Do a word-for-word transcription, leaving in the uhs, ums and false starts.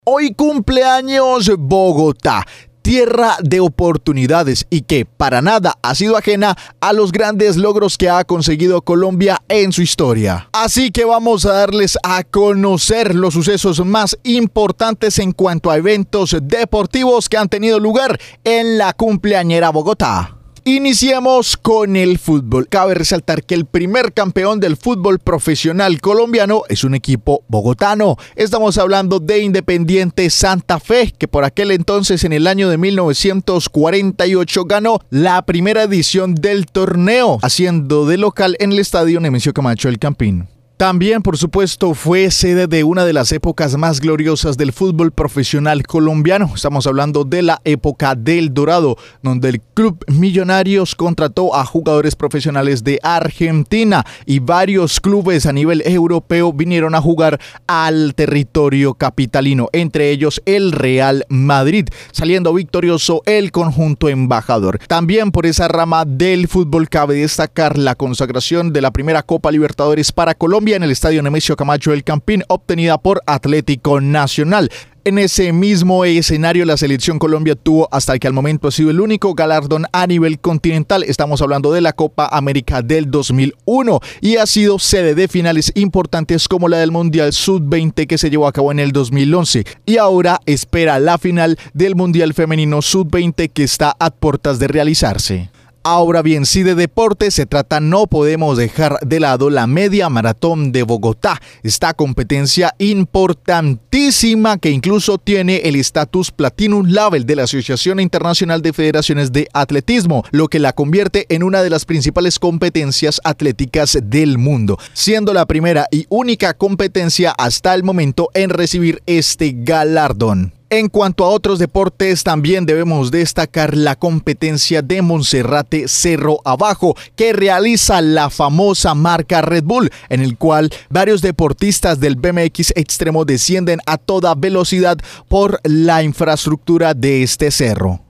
Hoy cumpleaños Bogotá, tierra de oportunidades y que para nada ha sido ajena a los grandes logros que ha conseguido Colombia en su historia. Así que vamos a darles a conocer los sucesos más importantes en cuanto a eventos deportivos que han tenido lugar en la cumpleañera Bogotá. Iniciemos con el fútbol. Cabe resaltar que el primer campeón del fútbol profesional colombiano es un equipo bogotano. Estamos hablando de Independiente Santa Fe, que por aquel entonces, en el año de mil novecientos cuarenta y ocho, ganó la primera edición del torneo, haciendo de local en el estadio Nemesio Camacho El Campín. También, por supuesto, fue sede de una de las épocas más gloriosas del fútbol profesional colombiano. Estamos hablando de la época del Dorado, donde el Club Millonarios contrató a jugadores profesionales de Argentina y varios clubes a nivel europeo vinieron a jugar al territorio capitalino, entre ellos el Real Madrid, saliendo victorioso el conjunto embajador. También por esa rama del fútbol cabe destacar la consagración de la primera Copa Libertadores para Colombia en el estadio Nemesio Camacho El Campín, obtenida por Atlético Nacional. En ese mismo escenario, la selección Colombia tuvo hasta el que al momento ha sido el único galardón a nivel continental. Estamos hablando de la Copa América del dos mil uno y ha sido sede de finales importantes como la del Mundial sub veinte que se llevó a cabo en el dos mil once. Y ahora espera la final del Mundial Femenino sub veinte que está a puertas de realizarse. Ahora bien, si de deporte se trata, no podemos dejar de lado la media maratón de Bogotá, esta competencia importantísima que incluso tiene el estatus Platinum Label de la Asociación Internacional de Federaciones de Atletismo, lo que la convierte en una de las principales competencias atléticas del mundo, siendo la primera y única competencia hasta el momento en recibir este galardón. En cuanto a otros deportes, también debemos destacar la competencia de Monserrate Cerro Abajo que realiza la famosa marca Red Bull, en el cual varios deportistas del B M X extremo descienden a toda velocidad por la infraestructura de este cerro.